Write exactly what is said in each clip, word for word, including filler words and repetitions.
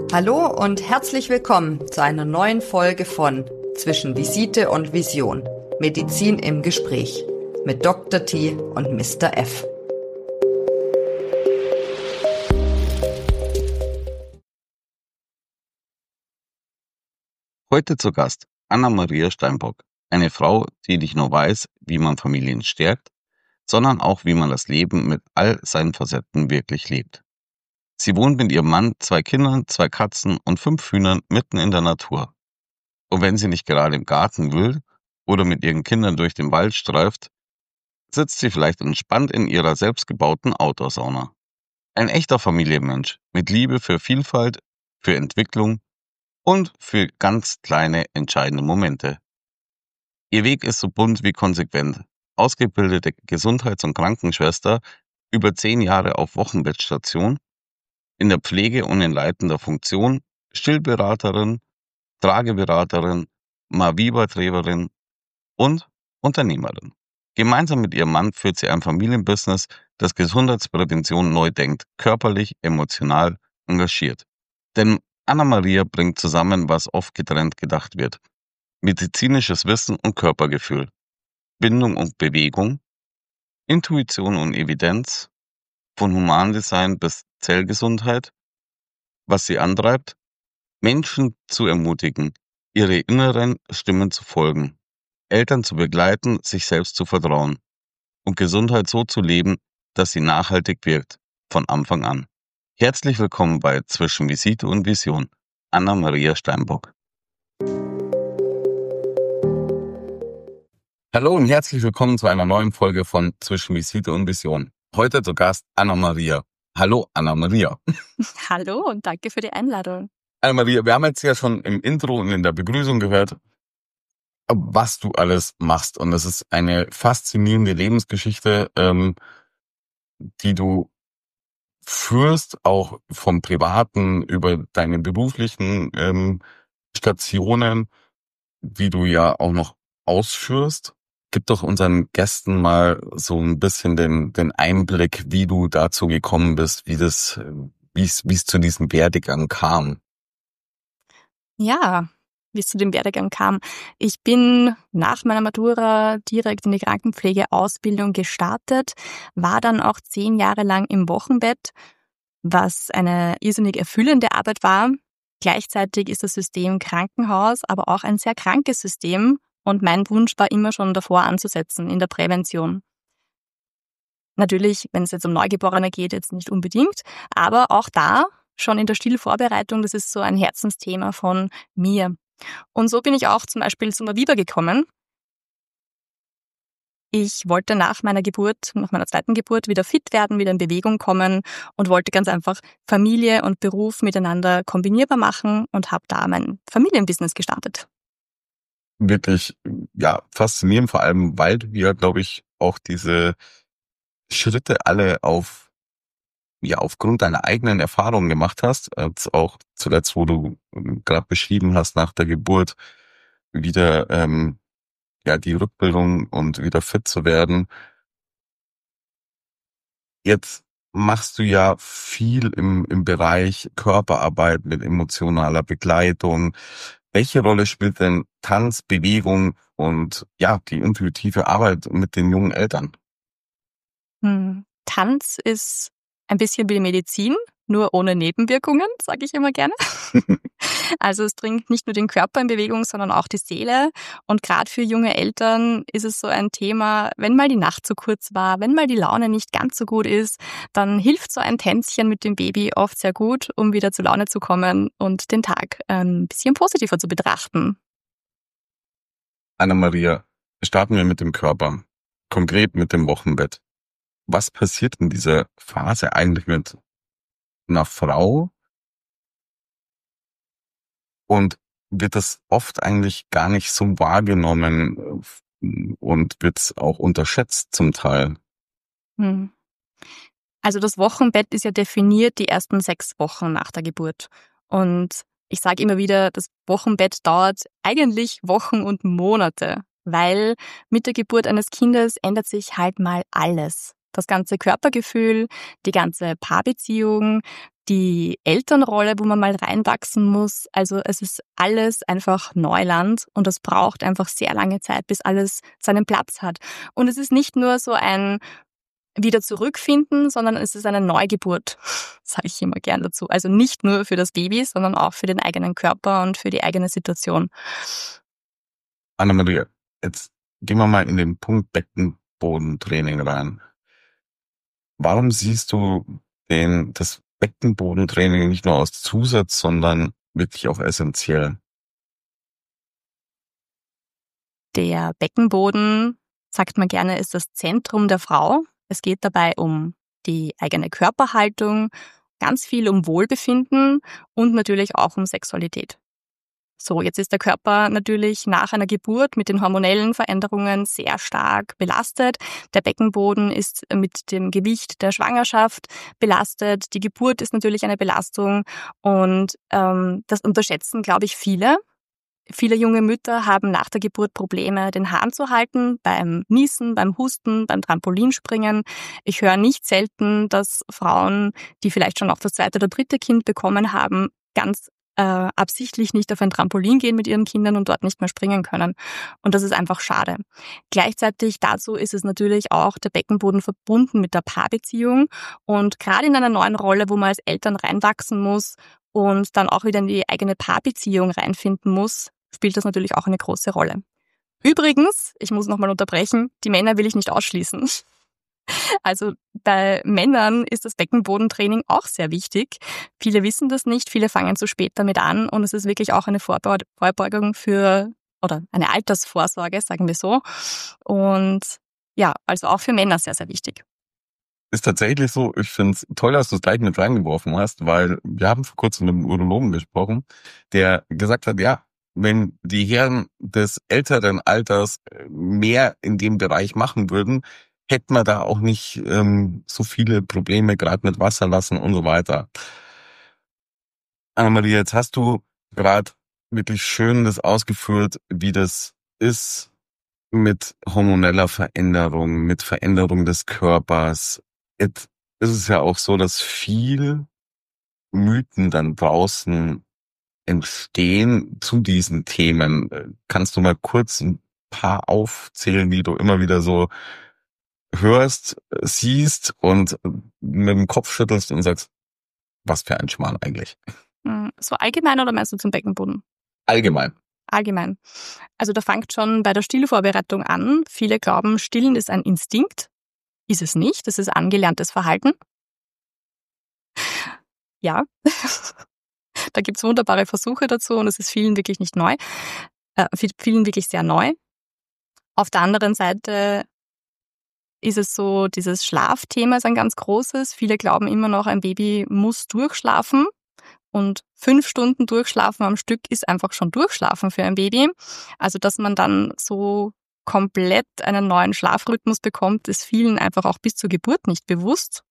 Hallo und herzlich willkommen zu einer neuen Folge von Zwischen Visite und Vision. Medizin im Gespräch mit Doktor T und Mister F. Heute zu Gast Anna-Maria Steinbock, eine Frau, die nicht nur weiß, wie man Familien stärkt, sondern auch, wie man das Leben mit all seinen Facetten wirklich lebt. Sie wohnt mit ihrem Mann, zwei Kindern, zwei Katzen und fünf Hühnern mitten in der Natur. Und wenn sie nicht gerade im Garten will oder mit ihren Kindern durch den Wald streift, sitzt sie vielleicht entspannt in ihrer selbstgebauten Outdoor-Sauna. Ein echter Familienmensch mit Liebe für Vielfalt, für Entwicklung und für ganz kleine entscheidende Momente. Ihr Weg ist so bunt wie konsequent. Ausgebildete Gesundheits- und Krankenschwester, über zehn Jahre auf Wochenbettstation, in der Pflege und in leitender Funktion, Stillberaterin, Trageberaterin, Maviva-Trägerin und Unternehmerin. Gemeinsam mit ihrem Mann führt sie ein Familienbusiness, das Gesundheitsprävention neu denkt, körperlich, emotional, engagiert. Denn Anna-Maria bringt zusammen, was oft getrennt gedacht wird. Medizinisches Wissen und Körpergefühl, Bindung und Bewegung, Intuition und Evidenz, von Humandesign bis Zellgesundheit. Was sie antreibt, Menschen zu ermutigen, ihre inneren Stimmen zu folgen, Eltern zu begleiten, sich selbst zu vertrauen und Gesundheit so zu leben, dass sie nachhaltig wirkt, von Anfang an. Herzlich willkommen bei Zwischen Visite und Vision, Anna-Maria Steinbock. Hallo und herzlich willkommen zu einer neuen Folge von Zwischen Visite und Vision. Heute zu Gast Anna-Maria. Hallo Anna-Maria. Hallo und danke für die Einladung. Anna-Maria, wir haben jetzt ja schon im Intro und in der Begrüßung gehört, was du alles machst. Und das ist eine faszinierende Lebensgeschichte, ähm, die du führst, auch vom Privaten über deine beruflichen ähm, Stationen, wie du ja auch noch ausführst. Gib doch unseren Gästen mal so ein bisschen den, den Einblick, wie du dazu gekommen bist, wie das, wie es, wie es zu diesem Werdegang kam. Ja, wie es zu dem Werdegang kam. Ich bin nach meiner Matura direkt in die Krankenpflegeausbildung gestartet, war dann auch zehn Jahre lang im Wochenbett, was eine irrsinnig erfüllende Arbeit war. Gleichzeitig ist das System Krankenhaus aber auch ein sehr krankes System und mein Wunsch war immer schon davor anzusetzen in der Prävention. Natürlich, wenn es jetzt um Neugeborene geht, jetzt nicht unbedingt, aber auch da schon in der Stillvorbereitung, das ist so ein Herzensthema von mir. Und so bin ich auch zum Beispiel zum Maviva gekommen. Ich wollte nach meiner Geburt, nach meiner zweiten Geburt wieder fit werden, wieder in Bewegung kommen und wollte ganz einfach Familie und Beruf miteinander kombinierbar machen und habe da mein Familienbusiness gestartet. Wirklich, ja, faszinierend, vor allem, weil du ja, glaube ich, auch diese Schritte alle auf, ja, aufgrund deiner eigenen Erfahrungen gemacht hast, als auch zuletzt, wo du gerade beschrieben hast, nach der Geburt wieder, ähm, ja, die Rückbildung und wieder fit zu werden. Jetzt machst du ja viel im, im Bereich Körperarbeit mit emotionaler Begleitung. Welche Rolle spielt denn Tanz, Bewegung und ja, die intuitive Arbeit mit den jungen Eltern? Hm. Tanz ist ein bisschen wie die Medizin, nur ohne Nebenwirkungen, sage ich immer gerne. Also es bringt nicht nur den Körper in Bewegung, sondern auch die Seele. Und gerade für junge Eltern ist es so ein Thema, wenn mal die Nacht zu kurz war, wenn mal die Laune nicht ganz so gut ist, dann hilft so ein Tänzchen mit dem Baby oft sehr gut, um wieder zur Laune zu kommen und den Tag ein bisschen positiver zu betrachten. Anna-Maria, starten wir mit dem Körper, konkret mit dem Wochenbett. Was passiert in dieser Phase eigentlich mit einer Frau? Und wird das oft eigentlich gar nicht so wahrgenommen und wird auch unterschätzt zum Teil? Hm. Also das Wochenbett ist ja definiert die ersten sechs Wochen nach der Geburt. Und ich sage immer wieder, das Wochenbett dauert eigentlich Wochen und Monate, weil mit der Geburt eines Kindes ändert sich halt mal alles. Das ganze Körpergefühl, die ganze Paarbeziehung, die Elternrolle, wo man mal reinwachsen muss. Also es ist alles einfach Neuland und es braucht einfach sehr lange Zeit, bis alles seinen Platz hat. Und es ist nicht nur so ein wieder zurückfinden, sondern es ist eine Neugeburt, sage ich immer gern dazu. Also nicht nur für das Baby, sondern auch für den eigenen Körper und für die eigene Situation. Anna-Maria, jetzt gehen wir mal in den Punkt Beckenbodentraining rein. Warum siehst du den, das Beckenbodentraining nicht nur als Zusatz, sondern wirklich auch essentiell? Der Beckenboden, sagt man gerne, ist das Zentrum der Frau. Es geht dabei um die eigene Körperhaltung, ganz viel um Wohlbefinden und natürlich auch um Sexualität. So, jetzt ist der Körper natürlich nach einer Geburt mit den hormonellen Veränderungen sehr stark belastet. Der Beckenboden ist mit dem Gewicht der Schwangerschaft belastet. Die Geburt ist natürlich eine Belastung und ähm, das unterschätzen, glaube ich, viele. Viele junge Mütter haben nach der Geburt Probleme, den Hahn zu halten, beim Niesen, beim Husten, beim Trampolinspringen. Ich höre nicht selten, dass Frauen, die vielleicht schon auch das zweite oder dritte Kind bekommen haben, ganz äh, absichtlich nicht auf ein Trampolin gehen mit ihren Kindern und dort nicht mehr springen können. Und das ist einfach schade. Gleichzeitig dazu ist es natürlich auch der Beckenboden verbunden mit der Paarbeziehung. Und gerade in einer neuen Rolle, wo man als Eltern reinwachsen muss und dann auch wieder in die eigene Paarbeziehung reinfinden muss, spielt das natürlich auch eine große Rolle. Übrigens, ich muss nochmal unterbrechen, die Männer will ich nicht ausschließen. Also bei Männern ist das Beckenbodentraining auch sehr wichtig. Viele wissen das nicht, viele fangen zu spät damit an und es ist wirklich auch eine Vorbeugung für, oder eine Altersvorsorge, sagen wir so. Und ja, also auch für Männer sehr, sehr wichtig. Ist tatsächlich so, ich finde es toll, dass du es gleich mit reingeworfen hast, weil wir haben vor kurzem mit einem Urologen gesprochen, der gesagt hat, ja, wenn die Herren des älteren Alters mehr in dem Bereich machen würden, hätten wir da auch nicht ähm, so viele Probleme, gerade mit Wasserlassen und so weiter. Anna-Maria, jetzt hast du gerade wirklich schön das ausgeführt, wie das ist mit hormoneller Veränderung, mit Veränderung des Körpers. Jetzt ist es ja auch so, dass viel Mythen dann draußen entstehen zu diesen Themen. Kannst du mal kurz ein paar aufzählen, die du immer wieder so hörst, siehst und mit dem Kopf schüttelst und sagst, was für ein Schmarrn eigentlich? So allgemein oder meinst du zum Beckenboden? Allgemein. Allgemein. Also da fängt schon bei der Stillvorbereitung an. Viele glauben, Stillen ist ein Instinkt. Ist es nicht, das ist angelerntes Verhalten. Ja, da gibt's wunderbare Versuche dazu und es ist vielen wirklich nicht neu, äh, vielen wirklich sehr neu. Auf der anderen Seite ist es so, dieses Schlafthema ist ein ganz großes. Viele glauben immer noch, ein Baby muss durchschlafen. Und fünf Stunden durchschlafen am Stück ist einfach schon durchschlafen für ein Baby. Also dass man dann so komplett einen neuen Schlafrhythmus bekommt, ist vielen einfach auch bis zur Geburt nicht bewusst.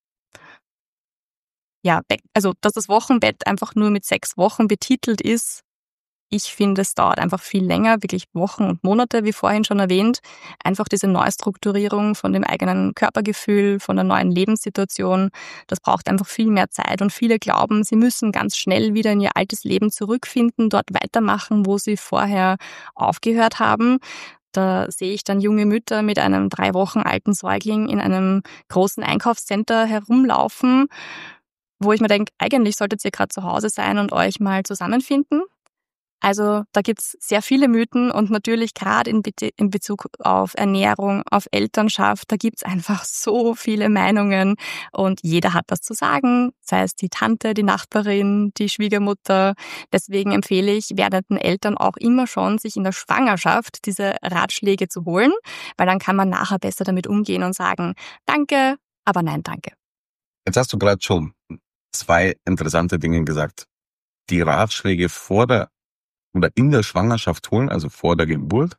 Ja, also dass das Wochenbett einfach nur mit sechs Wochen betitelt ist, ich finde, es dauert einfach viel länger, wirklich Wochen und Monate, wie vorhin schon erwähnt. Einfach diese Neustrukturierung von dem eigenen Körpergefühl, von der neuen Lebenssituation, das braucht einfach viel mehr Zeit. Und viele glauben, sie müssen ganz schnell wieder in ihr altes Leben zurückfinden, dort weitermachen, wo sie vorher aufgehört haben. Da sehe ich dann junge Mütter mit einem drei Wochen alten Säugling in einem großen Einkaufscenter herumlaufen, wo ich mir denke, eigentlich solltet ihr gerade zu Hause sein und euch mal zusammenfinden. Also da gibt's sehr viele Mythen und natürlich gerade in, Be- in Bezug auf Ernährung, auf Elternschaft, da gibt's einfach so viele Meinungen und jeder hat was zu sagen, sei es die Tante, die Nachbarin, die Schwiegermutter. Deswegen empfehle ich werdenden Eltern auch immer schon, sich in der Schwangerschaft diese Ratschläge zu holen, weil dann kann man nachher besser damit umgehen und sagen, danke, aber nein, danke. Jetzt hast du gerade schon zwei interessante Dinge gesagt. Die Ratschläge vor der oder in der Schwangerschaft holen, also vor der Geburt.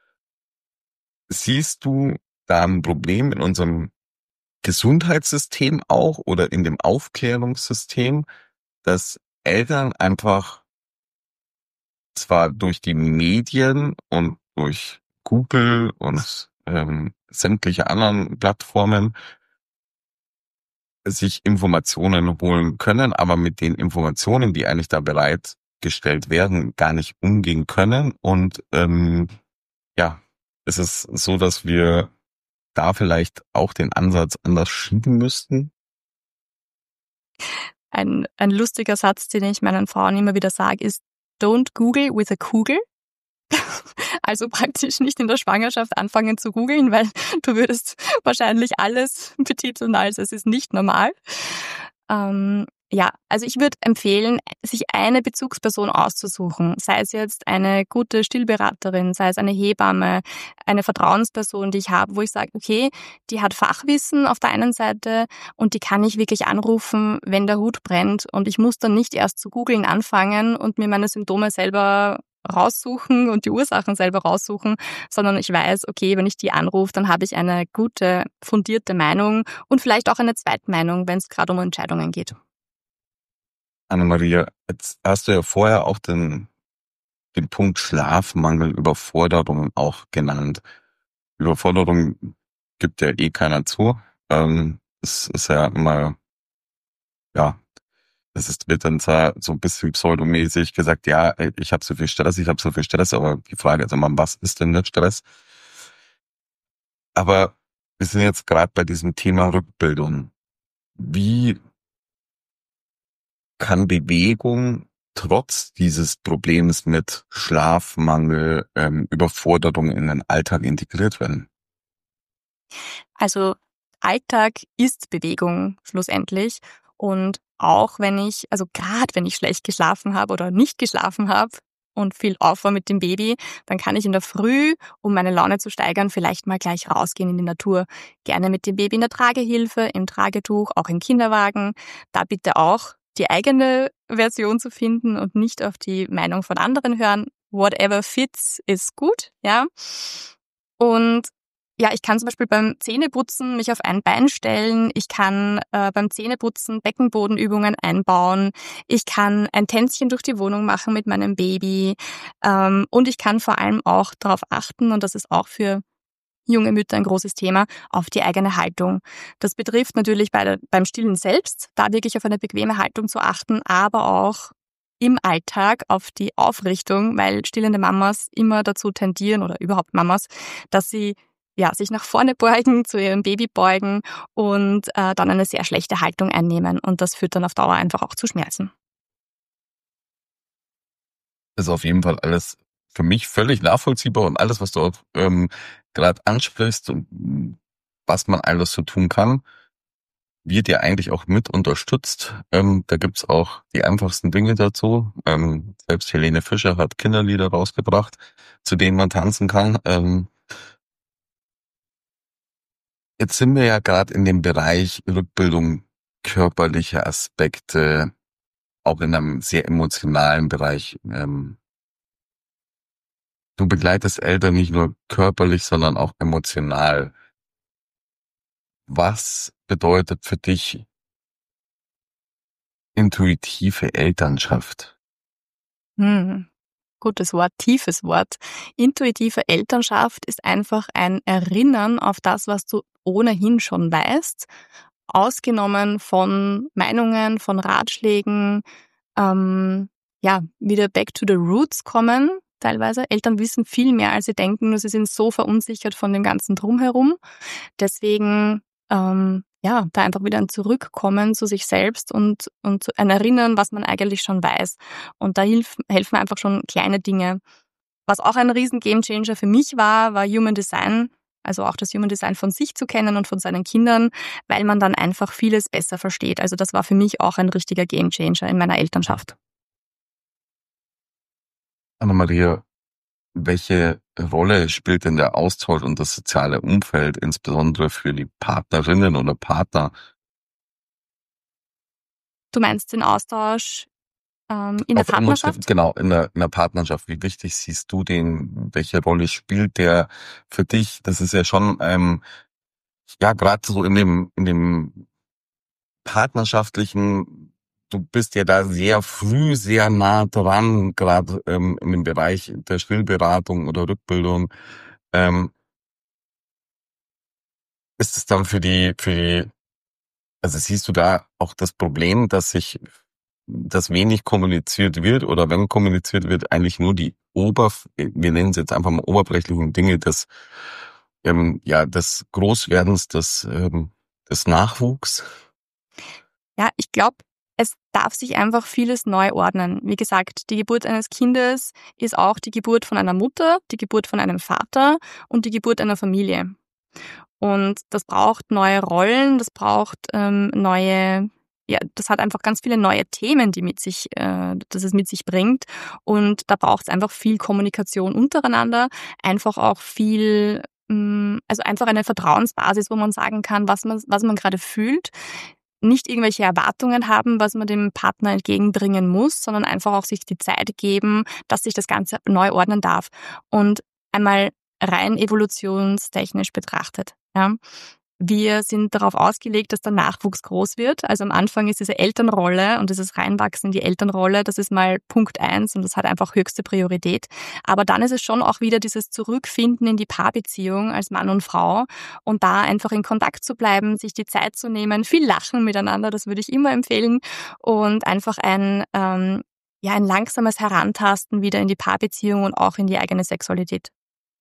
Siehst du da ein Problem in unserem Gesundheitssystem auch oder in dem Aufklärungssystem, dass Eltern einfach zwar durch die Medien und durch Google und ähm, sämtliche anderen Plattformen sich Informationen holen können, aber mit den Informationen, die eigentlich da bereitgestellt werden, gar nicht umgehen können. Und ähm, ja, es ist so, dass wir da vielleicht auch den Ansatz anders schieben müssten. Ein, ein lustiger Satz, den ich meinen Frauen immer wieder sage, ist "Don't Google with a Kugel." Also praktisch nicht in der Schwangerschaft anfangen zu googeln, weil du würdest wahrscheinlich alles betiteln als es ist nicht normal. Ähm, ja, also ich würde empfehlen, sich eine Bezugsperson auszusuchen, sei es jetzt eine gute Stillberaterin, sei es eine Hebamme, eine Vertrauensperson, die ich habe, wo ich sage, okay, die hat Fachwissen auf der einen Seite und die kann ich wirklich anrufen, wenn der Hut brennt, und ich muss dann nicht erst zu googeln anfangen und mir meine Symptome selber raussuchen und die Ursachen selber raussuchen, sondern ich weiß, okay, wenn ich die anrufe, dann habe ich eine gute, fundierte Meinung und vielleicht auch eine Zweitmeinung, wenn es gerade um Entscheidungen geht. Anna-Maria, jetzt hast du ja vorher auch den, den Punkt Schlafmangel, Überforderung auch genannt. Überforderung gibt ja eh keiner zu. Ähm, es ist ja immer, ja, es ist, wird dann zwar so ein bisschen pseudomäßig gesagt, ja, ich habe so viel Stress, ich habe so viel Stress, aber die Frage ist immer, was ist denn der Stress? Aber wir sind jetzt gerade bei diesem Thema Rückbildung. Wie kann Bewegung trotz dieses Problems mit Schlafmangel, ähm, Überforderung in den Alltag integriert werden? Also Alltag ist Bewegung schlussendlich, und auch wenn ich, also gerade wenn ich schlecht geschlafen habe oder nicht geschlafen habe und viel auf war mit dem Baby, dann kann ich in der Früh, um meine Laune zu steigern, vielleicht mal gleich rausgehen in die Natur. Gerne mit dem Baby in der Tragehilfe, im Tragetuch, auch im Kinderwagen. Da bitte auch die eigene Version zu finden und nicht auf die Meinung von anderen hören. Whatever fits ist gut, ja. Und ja, ich kann zum Beispiel beim Zähneputzen mich auf ein Bein stellen. Ich kann äh, beim Zähneputzen Beckenbodenübungen einbauen. Ich kann ein Tänzchen durch die Wohnung machen mit meinem Baby. Ähm, und ich kann vor allem auch darauf achten, und das ist auch für junge Mütter ein großes Thema, auf die eigene Haltung. Das betrifft natürlich bei der, beim Stillen selbst, da wirklich auf eine bequeme Haltung zu achten, aber auch im Alltag auf die Aufrichtung, weil stillende Mamas immer dazu tendieren, oder überhaupt Mamas, dass sie ja, sich nach vorne beugen, zu ihrem Baby beugen und äh, dann eine sehr schlechte Haltung einnehmen. Und das führt dann auf Dauer einfach auch zu Schmerzen. Das ist auf jeden Fall alles für mich völlig nachvollziehbar, und alles, was du auch ähm, gerade ansprichst und was man alles so tun kann, wird ja eigentlich auch mit unterstützt. Ähm, da gibt's auch die einfachsten Dinge dazu. Ähm, selbst Helene Fischer hat Kinderlieder rausgebracht, zu denen man tanzen kann. Ähm, Jetzt sind wir ja gerade in dem Bereich Rückbildung, körperliche Aspekte, auch in einem sehr emotionalen Bereich. Ähm, du begleitest Eltern nicht nur körperlich, sondern auch emotional. Was bedeutet für dich intuitive Elternschaft? Hm. Gutes Wort, tiefes Wort. Intuitive Elternschaft ist einfach ein Erinnern auf das, was du ohnehin schon weißt, ausgenommen von Meinungen, von Ratschlägen, ähm, ja, wieder back to the roots kommen. Teilweise. Eltern wissen viel mehr, als sie denken, nur sie sind so verunsichert von dem ganzen Drumherum. Deswegen, ähm, ja, da einfach wieder ein Zurückkommen zu sich selbst und, und ein Erinnern, was man eigentlich schon weiß. Und da hilf, helfen einfach schon kleine Dinge. Was auch ein riesen Gamechanger für mich war, war Human Design. Also auch das Human Design von sich zu kennen und von seinen Kindern, weil man dann einfach vieles besser versteht. Also das war für mich auch ein richtiger Gamechanger in meiner Elternschaft. Anna-Maria, welche Rolle spielt denn der Austausch und das soziale Umfeld, insbesondere für die Partnerinnen oder Partner? Du meinst den Austausch ähm, in der Auf emotion- Partnerschaft? Genau, in der, in der Partnerschaft. Wie wichtig siehst du den? Welche Rolle spielt der für dich? Das ist ja schon, ähm, ja, gerade so in dem, in dem partnerschaftlichen, du bist ja da sehr früh, sehr nah dran, gerade ähm, in dem Bereich der Stillberatung oder Rückbildung. Ähm, ist es dann für die, für die Also siehst du da auch das Problem, dass sich dass wenig kommuniziert wird oder wenn kommuniziert wird, eigentlich nur die Oberf wir nennen es jetzt einfach mal oberflächlichen Dinge des ähm, ja des Großwerdens des ähm, des Nachwuchs? Ja, ich glaube, es darf sich einfach vieles neu ordnen. Wie gesagt, die Geburt eines Kindes ist auch die Geburt von einer Mutter, die Geburt von einem Vater und die Geburt einer Familie. Und das braucht neue Rollen, das braucht ähm, neue, ja, das hat einfach ganz viele neue Themen, die mit sich, äh, dass es mit sich bringt. Und da braucht es einfach viel Kommunikation untereinander, einfach auch viel, mh, also einfach eine Vertrauensbasis, wo man sagen kann, was man, was man gerade fühlt. Nicht irgendwelche Erwartungen haben, was man dem Partner entgegenbringen muss, sondern einfach auch sich die Zeit geben, dass sich das Ganze neu ordnen darf. Und einmal rein evolutionstechnisch betrachtet. Ja. Wir sind darauf ausgelegt, dass der Nachwuchs groß wird. Also am Anfang ist diese Elternrolle und dieses Reinwachsen in die Elternrolle, das ist mal Punkt eins und das hat einfach höchste Priorität. Aber dann ist es schon auch wieder dieses Zurückfinden in die Paarbeziehung als Mann und Frau und da einfach in Kontakt zu bleiben, sich die Zeit zu nehmen, viel lachen miteinander, das würde ich immer empfehlen und einfach ein, ähm, ja, ein langsames Herantasten wieder in die Paarbeziehung und auch in die eigene Sexualität.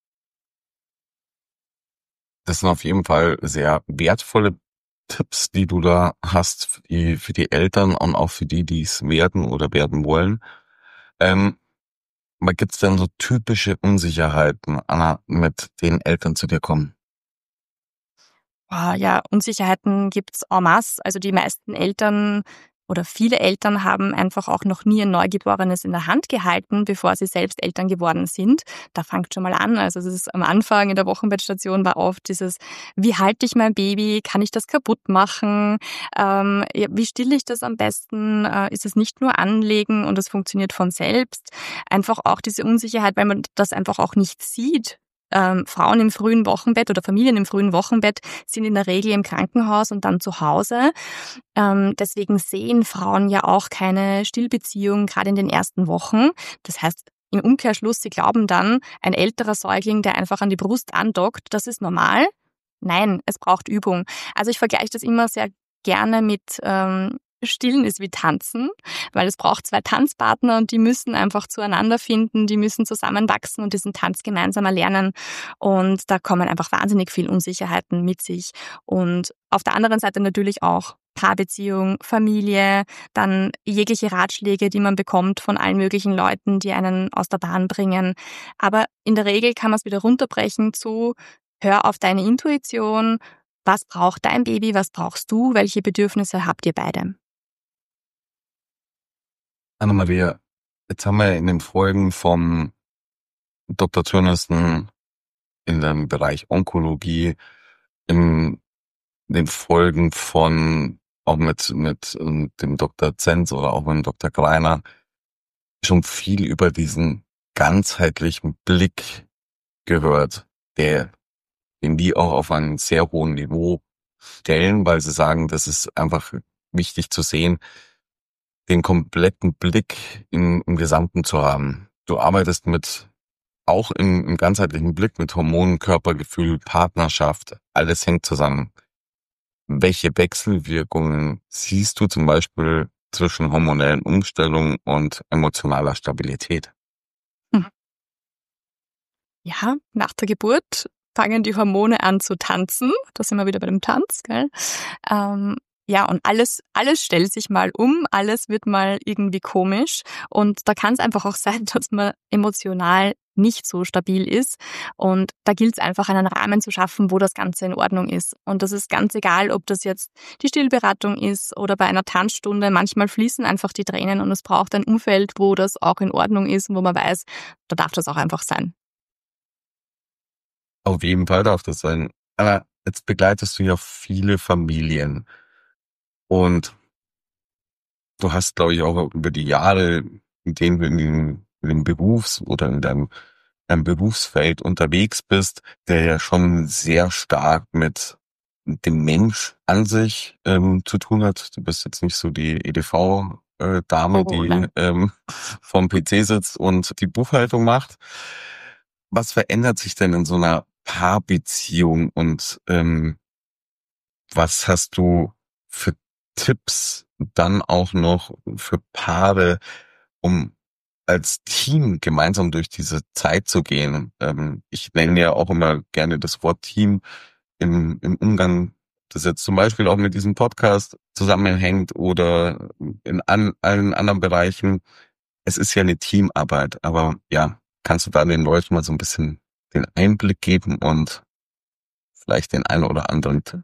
Das sind auf jeden Fall sehr wertvolle Tipps, die du da hast für die, für die Eltern und auch für die, die es werden oder werden wollen. Ähm, Gibt es denn so typische Unsicherheiten, Anna, mit denen Eltern zu dir kommen? Ah, ja, Unsicherheiten gibt's en masse. Also die meisten Eltern oder viele Eltern haben einfach auch noch nie ein Neugeborenes in der Hand gehalten, bevor sie selbst Eltern geworden sind. Da fängt schon mal an. Also es ist am Anfang in der Wochenbettstation war oft dieses, wie halte ich mein Baby? Kann ich das kaputt machen? Ähm, ja, wie stille ich das am besten? Äh, ist es nicht nur anlegen und es funktioniert von selbst? Einfach auch diese Unsicherheit, weil man das einfach auch nicht sieht. Ähm, Frauen im frühen Wochenbett oder Familien im frühen Wochenbett sind in der Regel im Krankenhaus und dann zu Hause. Ähm, deswegen sehen Frauen ja auch keine Stillbeziehung, gerade in den ersten Wochen. Das heißt, im Umkehrschluss, sie glauben dann, ein älterer Säugling, der einfach an die Brust andockt, das ist normal. Nein, es braucht Übung. Also ich vergleiche das immer sehr gerne mit ähm, Stillen ist wie Tanzen, weil es braucht zwei Tanzpartner und die müssen einfach zueinander finden, die müssen zusammenwachsen und diesen Tanz gemeinsam erlernen. Und da kommen einfach wahnsinnig viel Unsicherheiten mit sich. Und auf der anderen Seite natürlich auch Paarbeziehung, Familie, dann jegliche Ratschläge, die man bekommt von allen möglichen Leuten, die einen aus der Bahn bringen. Aber in der Regel kann man es wieder runterbrechen zu, hör auf deine Intuition, was braucht dein Baby, was brauchst du, welche Bedürfnisse habt ihr beide? Anna-Maria, jetzt haben wir in den Folgen vom Doktor Tönnissen in dem Bereich Onkologie, in den Folgen von auch mit mit dem Doktor Zenz oder auch mit dem Doktor Greiner schon viel über diesen ganzheitlichen Blick gehört, der den die auch auf einem sehr hohen Niveau stellen, weil sie sagen, das ist einfach wichtig zu sehen, den kompletten Blick in, im Gesamten zu haben. Du arbeitest mit, auch im, im ganzheitlichen Blick mit Hormonen, Körpergefühl, Partnerschaft, alles hängt zusammen. Welche Wechselwirkungen siehst du zum Beispiel zwischen hormonellen Umstellungen und emotionaler Stabilität? Hm. Ja, nach der Geburt fangen die Hormone an zu tanzen. Da sind wir wieder bei dem Tanz, gell? Ähm, Ja, und alles, alles stellt sich mal um, alles wird mal irgendwie komisch und da kann es einfach auch sein, dass man emotional nicht so stabil ist und da gilt es einfach, einen Rahmen zu schaffen, wo das Ganze in Ordnung ist. Und das ist ganz egal, ob das jetzt die Stillberatung ist oder bei einer Tanzstunde. Manchmal fließen einfach die Tränen und es braucht ein Umfeld, wo das auch in Ordnung ist und wo man weiß, da darf das auch einfach sein. Auf jeden Fall darf das sein. Aber jetzt begleitest du ja viele Familien. Und du hast, glaube ich, auch über die Jahre, in denen du in dem, in dem Berufs- oder in deinem, deinem Berufsfeld unterwegs bist, der ja schon sehr stark mit dem Mensch an sich ähm, zu tun hat. Du bist jetzt nicht so die E D V-Dame, Oh, die nein. ähm, vorm P C sitzt und die Buchhaltung macht. Was verändert sich denn in so einer Paarbeziehung und ähm, was hast du für Tipps dann auch noch für Paare, um als Team gemeinsam durch diese Zeit zu gehen? Ähm, ich nenne ja auch immer gerne das Wort Team im, im Umgang, das jetzt zum Beispiel auch mit diesem Podcast zusammenhängt oder in an, allen anderen Bereichen. Es ist ja eine Teamarbeit, aber ja, kannst du da den Leuten mal so ein bisschen den Einblick geben und vielleicht den einen oder anderen Tipp?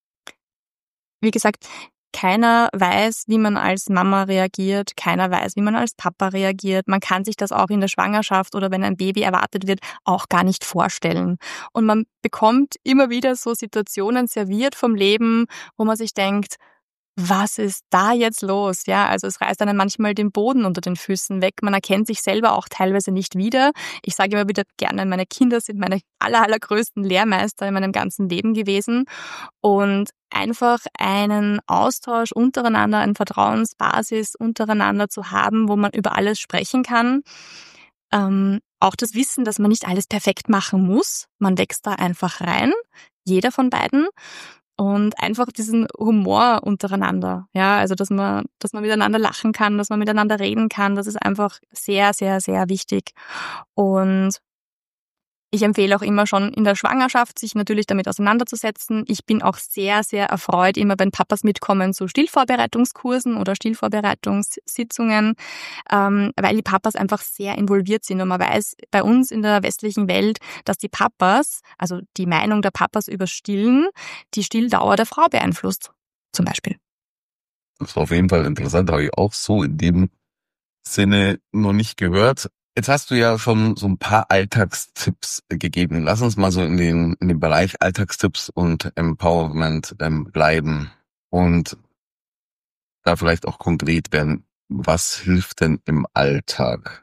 Wie gesagt, keiner weiß, wie man als Mama reagiert, keiner weiß, wie man als Papa reagiert. Man kann sich das auch in der Schwangerschaft oder wenn ein Baby erwartet wird, auch gar nicht vorstellen. Und man bekommt immer wieder so Situationen serviert vom Leben, wo man sich denkt, was ist da jetzt los? Ja, also es reißt einem manchmal den Boden unter den Füßen weg. Man erkennt sich selber auch teilweise nicht wieder. Ich sage immer wieder gerne, meine Kinder sind meine aller, allergrößten Lehrmeister in meinem ganzen Leben gewesen. Und einfach einen Austausch untereinander, eine Vertrauensbasis untereinander zu haben, wo man über alles sprechen kann. Ähm, auch das Wissen, dass man nicht alles perfekt machen muss. Man wächst da einfach rein, jeder von beiden. Und einfach diesen Humor untereinander, ja, also dass man, dass man miteinander lachen kann, dass man miteinander reden kann, das ist einfach sehr, sehr, sehr wichtig. Und ich empfehle auch immer schon in der Schwangerschaft, sich natürlich damit auseinanderzusetzen. Ich bin auch sehr, sehr erfreut, immer wenn Papas mitkommen zu Stillvorbereitungskursen oder Stillvorbereitungssitzungen, ähm, weil die Papas einfach sehr involviert sind. Und man weiß bei uns in der westlichen Welt, dass die Papas, also die Meinung der Papas über Stillen, die Stilldauer der Frau beeinflusst, zum Beispiel. Das ist auf jeden Fall interessant, habe ich auch so in dem Sinne noch nicht gehört. Jetzt hast du ja schon so ein paar Alltagstipps gegeben. Lass uns mal so in den, in den Bereich Alltagstipps und Empowerment ähm, bleiben und da vielleicht auch konkret werden. Was hilft denn im Alltag?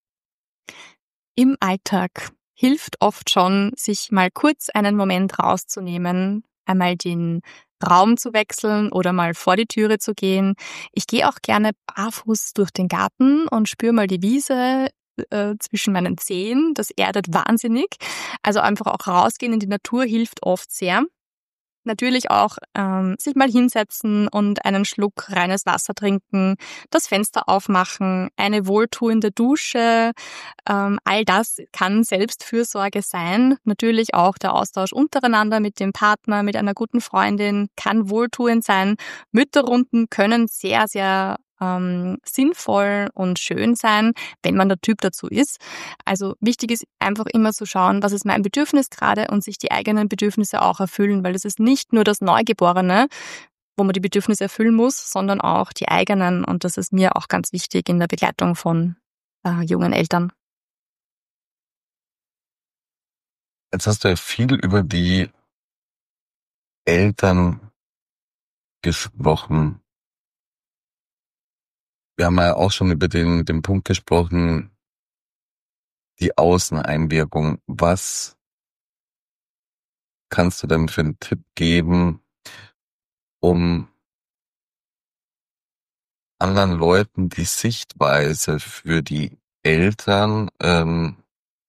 Im Alltag hilft oft schon, sich mal kurz einen Moment rauszunehmen, einmal den Raum zu wechseln oder mal vor die Türe zu gehen. Ich gehe auch gerne barfuß durch den Garten und spüre mal die Wiese äh, zwischen meinen Zehen. Das erdet wahnsinnig. Also einfach auch rausgehen in die Natur hilft oft sehr. Natürlich auch ähm, sich mal hinsetzen und einen Schluck reines Wasser trinken, das Fenster aufmachen, eine wohltuende Dusche. Ähm, all das kann Selbstfürsorge sein. Natürlich auch der Austausch untereinander mit dem Partner, mit einer guten Freundin kann wohltuend sein. Mütterrunden können sehr, sehr ähm, sinnvoll und schön sein, wenn man der Typ dazu ist. Also wichtig ist einfach immer zu schauen, was ist mein Bedürfnis gerade und sich die eigenen Bedürfnisse auch erfüllen, weil es ist nicht nur das Neugeborene, wo man die Bedürfnisse erfüllen muss, sondern auch die eigenen und das ist mir auch ganz wichtig in der Begleitung von äh, jungen Eltern. Jetzt hast du ja viel über die Eltern gesprochen. Wir haben ja auch schon über den, den Punkt gesprochen, die Außeneinwirkung. Was kannst du denn für einen Tipp geben, um anderen Leuten die Sichtweise für die Eltern, ähm,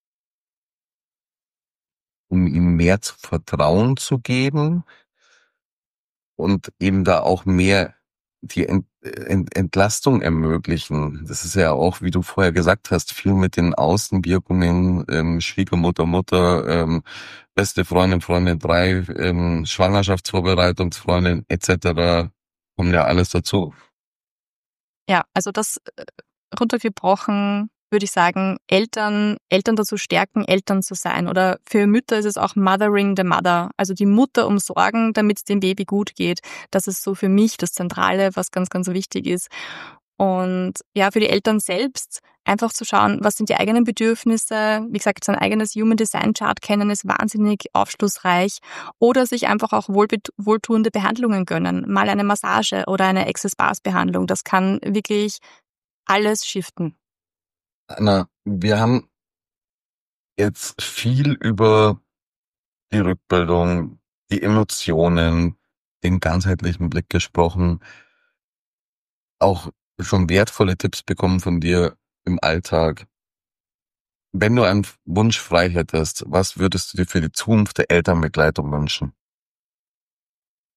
um ihnen mehr zu Vertrauen zu geben und eben da auch mehr die Ent, Ent, Entlastung ermöglichen. Das ist ja auch, wie du vorher gesagt hast, viel mit den Außenwirkungen, ähm, Schwiegermutter, Mutter, ähm, beste Freundin, Freundin drei, ähm, Schwangerschaftsvorbereitungsfreundin et cetera. Kommt ja alles dazu. Ja, also das äh, runtergebrochen würde ich sagen, Eltern, Eltern dazu stärken, Eltern zu sein. Oder für Mütter ist es auch Mothering the Mother, also die Mutter umsorgen, damit es dem Baby gut geht. Das ist so für mich das Zentrale, was ganz, ganz wichtig ist. Und ja, für die Eltern selbst einfach zu schauen, was sind die eigenen Bedürfnisse. Wie gesagt, sein eigenes Human Design Chart kennen ist wahnsinnig aufschlussreich. Oder sich einfach auch wohlbet- wohltuende Behandlungen gönnen. Mal eine Massage oder eine Access-Bars-Behandlung. Das kann wirklich alles shiften. Anna, wir haben jetzt viel über die Rückbildung, die Emotionen, den ganzheitlichen Blick gesprochen, auch schon wertvolle Tipps bekommen von dir im Alltag. Wenn du einen Wunsch frei hättest, was würdest du dir für die Zukunft der Elternbegleitung wünschen?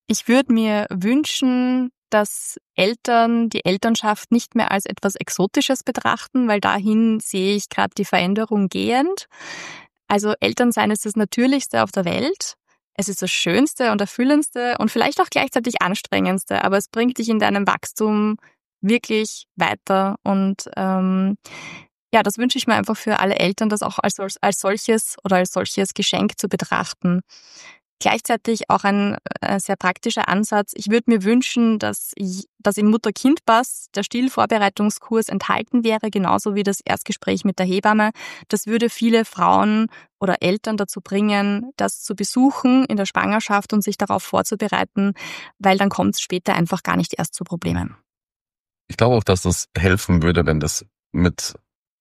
Ich würde mir wünschen, dass Eltern die Elternschaft nicht mehr als etwas Exotisches betrachten, weil dahin sehe ich gerade die Veränderung gehend. Also Elternsein ist das Natürlichste auf der Welt. Es ist das Schönste und Erfüllendste und vielleicht auch gleichzeitig Anstrengendste, aber es bringt dich in deinem Wachstum wirklich weiter. Und ähm, ja, das wünsche ich mir einfach für alle Eltern, das auch als, als solches oder als solches Geschenk zu betrachten. Gleichzeitig auch ein äh, sehr praktischer Ansatz. Ich würde mir wünschen, dass, ich, dass im Mutter-Kind-Pass der Stillvorbereitungskurs enthalten wäre, genauso wie das Erstgespräch mit der Hebamme. Das würde viele Frauen oder Eltern dazu bringen, das zu besuchen in der Schwangerschaft und sich darauf vorzubereiten, weil dann kommt es später einfach gar nicht erst zu Problemen. Ich glaube auch, dass das helfen würde, wenn das mit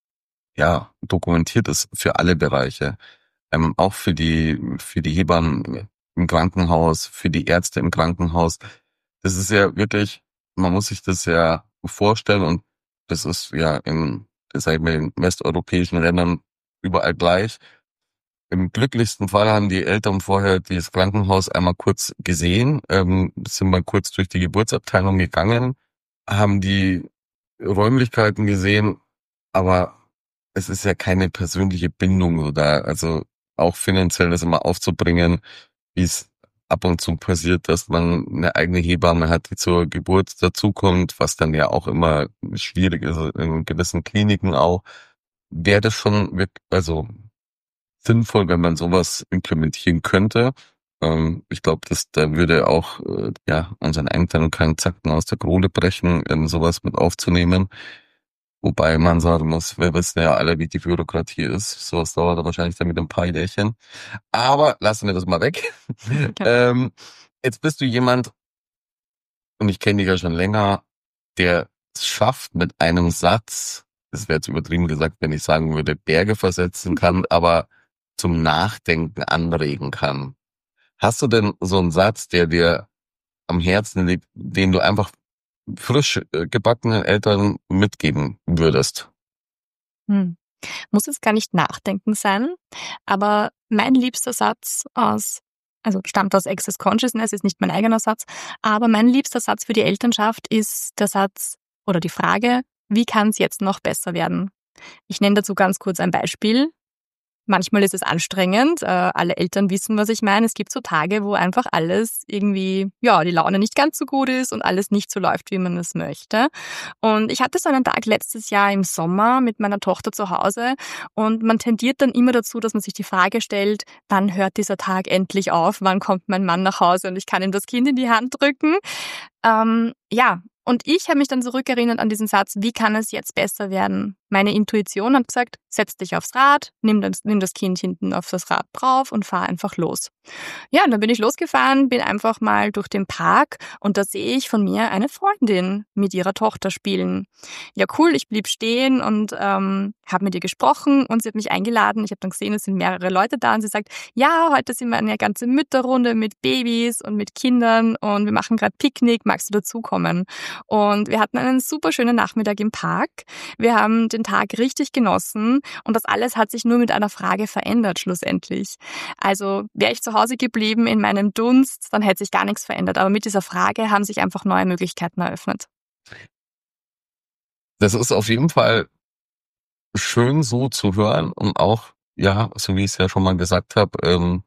ja dokumentiert ist für alle Bereiche. Ähm, auch für die für die Hebammen im Krankenhaus, für die Ärzte im Krankenhaus. Das ist ja wirklich, man muss sich das ja vorstellen und das ist ja in, sag ich mal, in westeuropäischen Ländern überall gleich. Im glücklichsten Fall haben die Eltern vorher das Krankenhaus einmal kurz gesehen, ähm, sind mal kurz durch die Geburtsabteilung gegangen, haben die Räumlichkeiten gesehen, aber es ist ja keine persönliche Bindung so da. Also auch finanziell das immer aufzubringen, wie es ab und zu passiert, dass man eine eigene Hebamme hat, die zur Geburt dazukommt, was dann ja auch immer schwierig ist, in gewissen Kliniken auch, wäre das schon wirklich, also sinnvoll, wenn man sowas implementieren könnte. Ähm, ich glaube, dass da würde auch äh, ja unseren Eltern keinen Zacken aus der Krone brechen, ähm, sowas mit aufzunehmen. Wobei man sagen muss, wir wissen ja alle, wie die Bürokratie ist. Sowas dauert da wahrscheinlich dann mit ein paar Jährchen. Aber lassen wir das mal weg. Okay. ähm, jetzt bist du jemand, und ich kenne dich ja schon länger, der es schafft mit einem Satz, das wäre jetzt übertrieben gesagt, wenn ich sagen würde, Berge versetzen kann, aber zum Nachdenken anregen kann. Hast du denn so einen Satz, der dir am Herzen liegt, den du einfach frisch äh, gebackenen Eltern mitgeben würdest? Hm. Muss jetzt gar nicht nachdenken sein, aber mein liebster Satz aus, also stammt aus Access Consciousness, ist nicht mein eigener Satz, aber mein liebster Satz für die Elternschaft ist der Satz oder die Frage, wie kann es jetzt noch besser werden? Ich nenne dazu ganz kurz ein Beispiel. Manchmal ist es anstrengend. Äh, alle Eltern wissen, was ich meine. Es gibt so Tage, wo einfach alles irgendwie, ja, die Laune nicht ganz so gut ist und alles nicht so läuft, wie man es möchte. Und ich hatte so einen Tag letztes Jahr im Sommer mit meiner Tochter zu Hause und man tendiert dann immer dazu, dass man sich die Frage stellt, wann hört dieser Tag endlich auf? Wann kommt mein Mann nach Hause und ich kann ihm das Kind in die Hand drücken? Ähm, ja, und ich habe mich dann zurückerinnert an diesen Satz, wie kann es jetzt besser werden? Meine Intuition hat gesagt, setz dich aufs Rad, nimm das, nimm das Kind hinten auf das Rad drauf und fahr einfach los. Ja, und dann bin ich losgefahren, bin einfach mal durch den Park und da sehe ich von mir eine Freundin mit ihrer Tochter spielen. Ja, cool, ich blieb stehen und ähm, habe mit ihr gesprochen und sie hat mich eingeladen. Ich habe dann gesehen, es sind mehrere Leute da und sie sagt, ja, heute sind wir eine ganze Mütterrunde mit Babys und mit Kindern und wir machen gerade Picknick, magst du dazukommen? Und wir hatten einen super schönen Nachmittag im Park. Wir haben den Tag richtig genossen und das alles hat sich nur mit einer Frage verändert schlussendlich. Also wäre ich zu Hause geblieben in meinem Dunst, dann hätte sich gar nichts verändert. Aber mit dieser Frage haben sich einfach neue Möglichkeiten eröffnet. Das ist auf jeden Fall schön so zu hören und auch, ja, so wie ich es ja schon mal gesagt habe, ähm,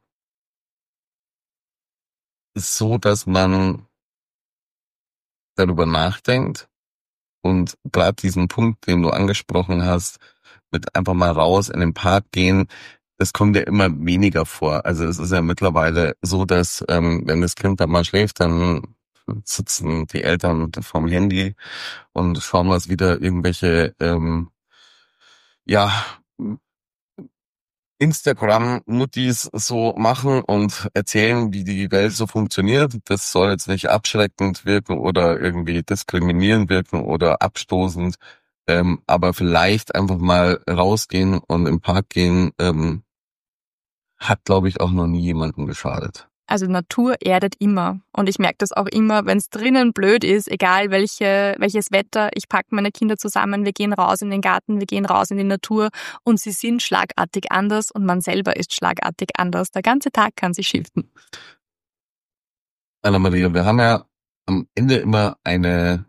so, dass man darüber nachdenkt und gerade diesen Punkt, den du angesprochen hast, mit einfach mal raus in den Park gehen, das kommt ja immer weniger vor. Also es ist ja mittlerweile so, dass ähm, wenn das Kind dann mal schläft, dann sitzen die Eltern vorm Handy und schauen, was wieder irgendwelche ähm, ja Instagram-Muttis so machen und erzählen, wie die Welt so funktioniert. Das soll jetzt nicht abschreckend wirken oder irgendwie diskriminierend wirken oder abstoßend, ähm, aber vielleicht einfach mal rausgehen und im Park gehen, ähm, hat, glaube ich, auch noch nie jemandem geschadet. Also Natur erdet immer. Und ich merke das auch immer, wenn es drinnen blöd ist, egal welche, welches Wetter, ich packe meine Kinder zusammen, wir gehen raus in den Garten, wir gehen raus in die Natur und sie sind schlagartig anders und man selber ist schlagartig anders. Der ganze Tag kann sich shiften. Anna-Maria, wir haben ja am Ende immer eine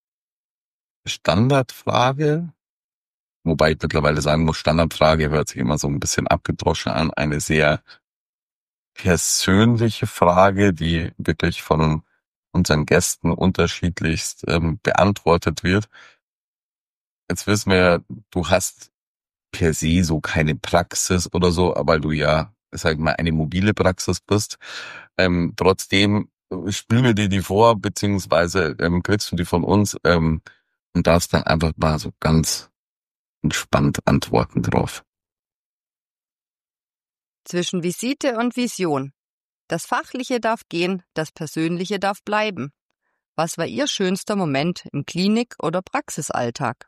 Standardfrage, wobei ich mittlerweile sagen muss, Standardfrage hört sich immer so ein bisschen abgedroschen an, eine sehr persönliche Frage, die wirklich von unseren Gästen unterschiedlichst ähm, beantwortet wird. Jetzt wissen wir ja, du hast per se so keine Praxis oder so, aber du ja, sag ich mal, eine mobile Praxis bist. Ähm, trotzdem spielen wir dir die vor, beziehungsweise ähm, kriegst du die von uns ähm, und darfst dann einfach mal so ganz entspannt antworten drauf. Zwischen Visite und Vision. Das Fachliche darf gehen, das Persönliche darf bleiben. Was war Ihr schönster Moment im Klinik- oder Praxisalltag?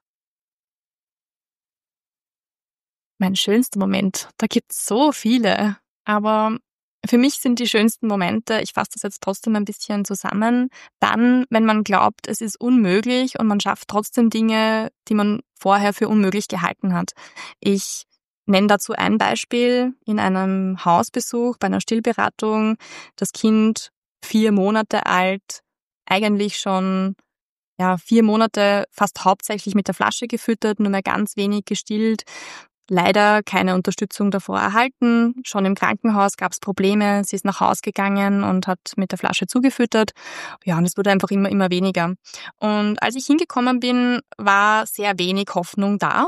Mein schönster Moment, da gibt's so viele, aber für mich sind die schönsten Momente, ich fasse das jetzt trotzdem ein bisschen zusammen, dann, wenn man glaubt, es ist unmöglich und man schafft trotzdem Dinge, die man vorher für unmöglich gehalten hat. Ich nenne dazu ein Beispiel in einem Hausbesuch, bei einer Stillberatung, das Kind vier Monate alt, eigentlich schon ja vier Monate fast hauptsächlich mit der Flasche gefüttert, nur mehr ganz wenig gestillt. Leider keine Unterstützung davor erhalten. Schon im Krankenhaus gab es Probleme. Sie ist nach Hause gegangen und hat mit der Flasche zugefüttert. Ja, und es wurde einfach immer, immer weniger. Und als ich hingekommen bin, war sehr wenig Hoffnung da.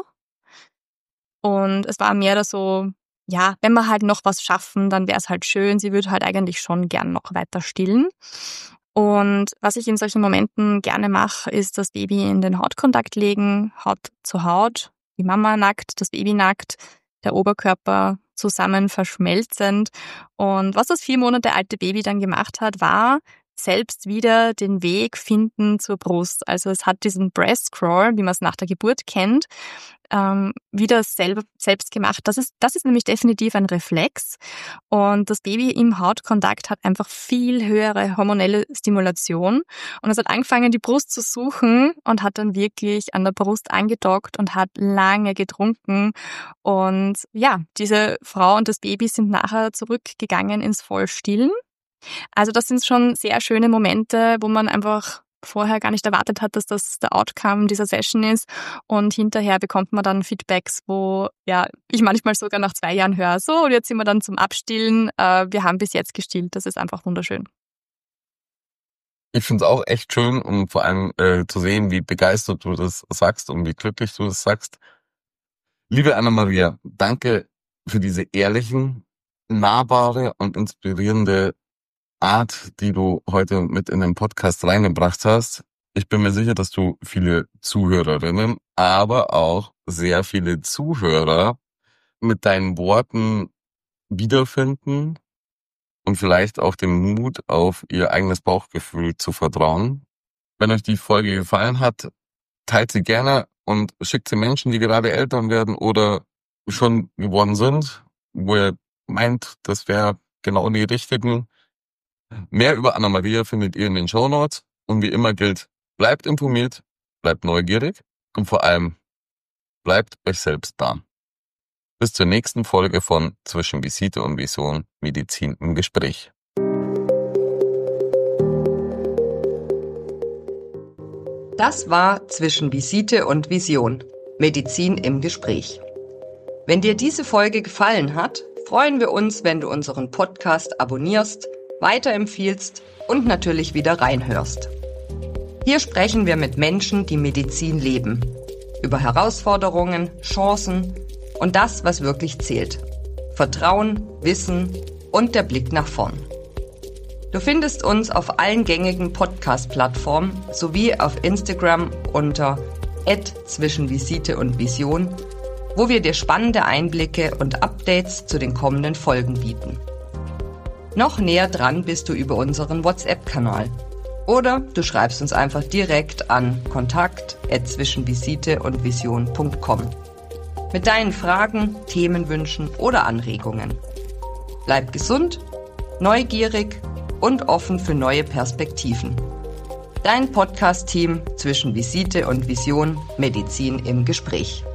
Und es war mehr so, ja, wenn wir halt noch was schaffen, dann wäre es halt schön. Sie würde halt eigentlich schon gern noch weiter stillen. Und was ich in solchen Momenten gerne mache, ist das Baby in den Hautkontakt legen, Haut zu Haut. Die Mama nackt, das Baby nackt, der Oberkörper zusammen verschmelzend. Und was das vier Monate alte Baby dann gemacht hat, war selbst wieder den Weg finden zur Brust. Also es hat diesen Breast Crawl, wie man es nach der Geburt kennt, ähm, wieder selber, selbst gemacht. Das ist, das ist nämlich definitiv ein Reflex. Und das Baby im Hautkontakt hat einfach viel höhere hormonelle Stimulation. Und es hat angefangen, die Brust zu suchen und hat dann wirklich an der Brust angedockt und hat lange getrunken. Und ja, diese Frau und das Baby sind nachher zurückgegangen ins Vollstillen. Also das sind schon sehr schöne Momente, wo man einfach vorher gar nicht erwartet hat, dass das der Outcome dieser Session ist. Und hinterher bekommt man dann Feedbacks, wo ja ich manchmal sogar nach zwei Jahren höre, so, und jetzt sind wir dann zum Abstillen. Äh, wir haben bis jetzt gestillt. Das ist einfach wunderschön. Ich finde es auch echt schön, um vor allem äh, zu sehen, wie begeistert du das sagst und wie glücklich du das sagst. Liebe Anna-Maria, danke für diese ehrlichen, nahbare und inspirierende Art, die du heute mit in den Podcast reingebracht hast. Ich bin mir sicher, dass du viele Zuhörerinnen, aber auch sehr viele Zuhörer mit deinen Worten wiederfinden und vielleicht auch den Mut auf ihr eigenes Bauchgefühl zu vertrauen. Wenn euch die Folge gefallen hat, teilt sie gerne und schickt sie Menschen, die gerade Eltern werden oder schon geworden sind, wo ihr meint, das wäre genau die richtigen. Mehr über Anna-Maria findet ihr in den Shownotes und wie immer gilt, bleibt informiert, bleibt neugierig und vor allem bleibt euch selbst da. Bis zur nächsten Folge von Zwischen Visite und Vision, Medizin im Gespräch. Das war Zwischen Visite und Vision, Medizin im Gespräch. Wenn dir diese Folge gefallen hat, freuen wir uns, wenn du unseren Podcast abonnierst, weiterempfiehlst und natürlich wieder reinhörst. Hier sprechen wir mit Menschen, die Medizin leben, über Herausforderungen, Chancen und das, was wirklich zählt. Vertrauen, Wissen und der Blick nach vorn. Du findest uns auf allen gängigen Podcast-Plattformen sowie auf Instagram unter at zwischen Visite und Vision, wo wir dir spannende Einblicke und Updates zu den kommenden Folgen bieten. Noch näher dran bist du über unseren WhatsApp-Kanal. Oder du schreibst uns einfach direkt an kontakt at zwischen visite und vision punkt com mit deinen Fragen, Themenwünschen oder Anregungen. Bleib gesund, neugierig und offen für neue Perspektiven. Dein Podcast-Team Zwischen Visite und Vision, Medizin im Gespräch.